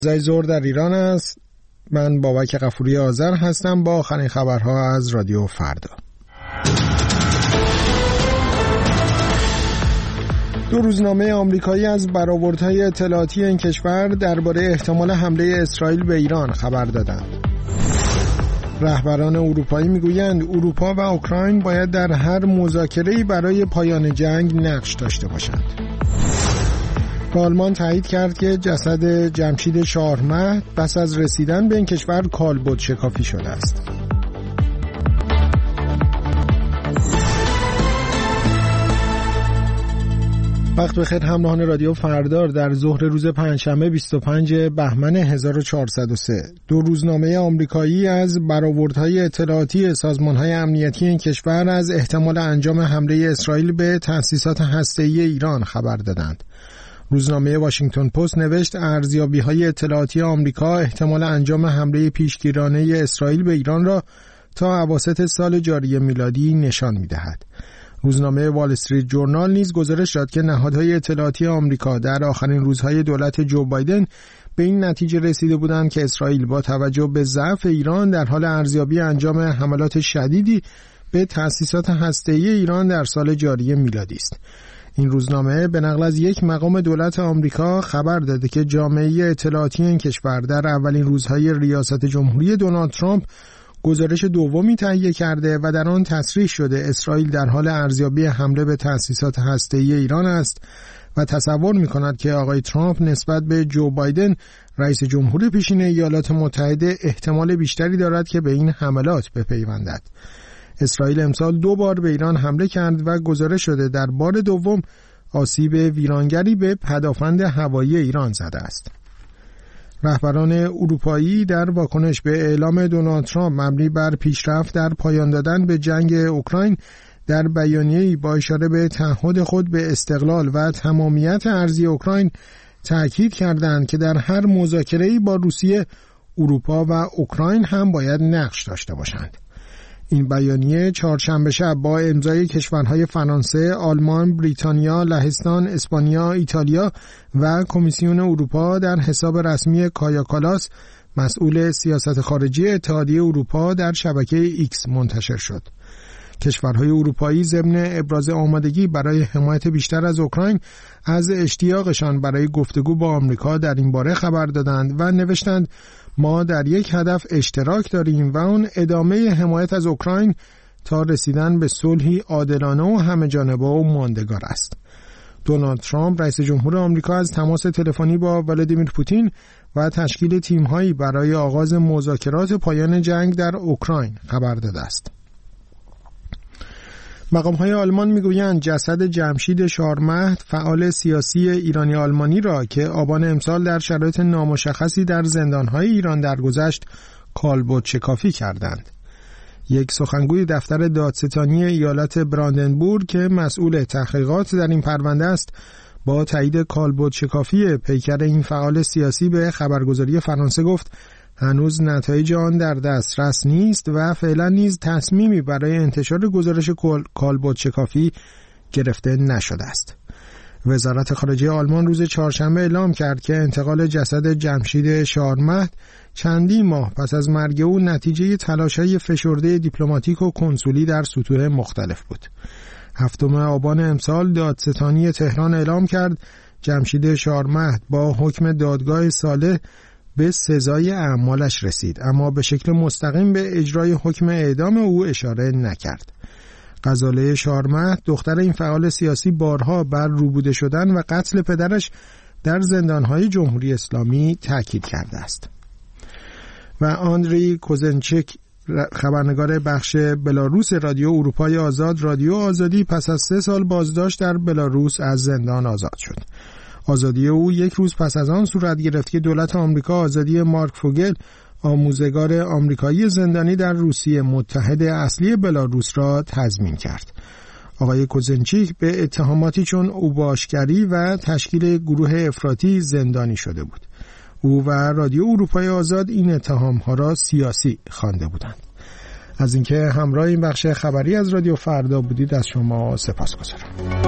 زای زور در ایران است. من بابک غفوری آذر هستم با آخرین خبرها از رادیو فردا. دو روزنامه آمریکایی از برآوردهای اطلاعاتی این کشور درباره احتمال حمله اسرائیل به ایران خبر دادند. رهبران اروپایی میگویند اروپا و اوکراین باید در هر مذاکره‌ای برای پایان جنگ نقش داشته باشند. آلمان تایید کرد که جسد جمشید شاهرمهد پس از رسیدن به این کشور کالبد شکافی شده است. وقت بخیر همراهان رادیو فردار. در ظهر روز پنجشنبه 25 بهمن 1403 دو روزنامه آمریکایی از برآوردهای اطلاعاتی سازمان‌های امنیتی این کشور از احتمال انجام حمله اسرائیل به تأسیسات هسته‌ای ایران خبر دادند. روزنامه واشنگتن پست نوشت ارزیابی‌های اطلاعاتی آمریکا احتمال انجام حمله پیشگیرانه اسرائیل به ایران را تا اواسط سال جاری میلادی نشان می‌دهد. روزنامه وال استریت جورنال نیز گزارش داد که نهادهای اطلاعاتی آمریکا در آخرین روزهای دولت جو بایدن به این نتیجه رسیده بودند که اسرائیل با توجه به ضعف ایران در حال ارزیابی انجام حملات شدیدی به تأسیسات هسته‌ای ایران در سال جاری میلادی است. این روزنامه به نقل از یک مقام دولت آمریکا خبر داده که جامعه اطلاعاتی این کشور در اولین روزهای ریاست جمهوری دونالد ترامپ گزارش دومی تهیه کرده و در آن تصریح شده اسرائیل در حال ارزیابی حمله به تأسیسات هسته‌ای ایران است و تصور می‌کند که آقای ترامپ نسبت به جو بایدن رئیس جمهور پیشین ایالات متحده احتمال بیشتری دارد که به این حملات بپیوندد. اسرائیل امسال 2 بار به ایران حمله کرد و گزارش شده در بار دوم آسیب ویرانگری به پدافند هوایی ایران زده است. رهبران اروپایی در واکنش به اعلام دونالد ترامپ مبنی بر پیشرفت در پایان دادن به جنگ اوکراین در بیانیه‌ای با اشاره به تعهد خود به استقلال و تمامیت ارضی اوکراین تأکید کردند که در هر مذاکره‌ای با روسیه، اروپا و اوکراین هم باید نقش داشته باشند. این بیانیه چهارشنبه شب با امضای کشورهای فرانسه، آلمان، بریتانیا، لهستان، اسپانیا، ایتالیا و کمیسیون اروپا در حساب رسمی کایا کالاس، مسئول سیاست خارجی اتحادیه اروپا، در شبکه ایکس منتشر شد. کشورهای اروپایی ضمن ابراز آمادگی برای حمایت بیشتر از اوکراین از اشتیاقشان برای گفتگو با آمریکا در این باره خبر دادند و نوشتند ما در یک هدف اشتراک داریم و اون ادامه حمایت از اوکراین تا رسیدن به صلحی عادلانه و همه‌جانبه و ماندگار است. دونالد ترامپ رئیس جمهور آمریکا از تماس تلفنی با ولادیمیر پوتین و تشکیل تیم‌هایی برای آغاز مذاکرات پایان جنگ در اوکراین خبر داده است. مقام‌های آلمان می‌گویند جسد جمشید شاهرمهد، فعال سیاسی ایرانی آلمانی را که آبان امسال در شرایط نامشخصی در زندان‌های ایران درگذشت کالبد شکافی کردند. یک سخنگوی دفتر دادستانی ایالت براندنبورگ که مسئول تحقیقات در این پرونده است با تایید کالبد شکافی پیکر این فعال سیاسی به خبرگزاری فرانسه گفت هنوز نتایج آن در دسترس نیست و فعلا نیز تصمیمی برای انتشار گزارش کالبد شکافی گرفته نشده است. وزارت خارجه آلمان روز چهارشنبه اعلام کرد که انتقال جسد جمشید شاهرمهد چندین ماه پس از مرگ او نتیجه تلاش‌های فشرده دیپلماتیک و کنسولی در سطوح مختلف بود. 7 آبان امسال دادستانی تهران اعلام کرد جمشید شاهرمهد با حکم دادگاه صالح به سزای اعمالش رسید، اما به شکل مستقیم به اجرای حکم اعدام او اشاره نکرد. غزاله شاهرمهد دختر این فعال سیاسی بارها بر روبوده شدن و قتل پدرش در زندانهای جمهوری اسلامی تاکید کرده است. و آندری کوزنچک خبرنگار بخش بلاروس رادیو اروپای آزاد رادیو آزادی پس از 3 سال بازداشت در بلاروس از زندان آزاد شد. آزادی او 1 روز پس از آن صورت گرفت که دولت آمریکا آزادی مارک فوگل، آموزگار آمریکایی زندانی در روسیه متحد اصلی بلاروس را تضمین کرد. آقای کوزنچیک به اتهاماتی چون اوباشگری و تشکیل گروه افراطی زندانی شده بود. او و رادیو اروپای آزاد این اتهام‌ها را سیاسی خوانده بودند. از اینکه همراه این بخش خبری از رادیو فردا بودید از شما سپاسگزارم.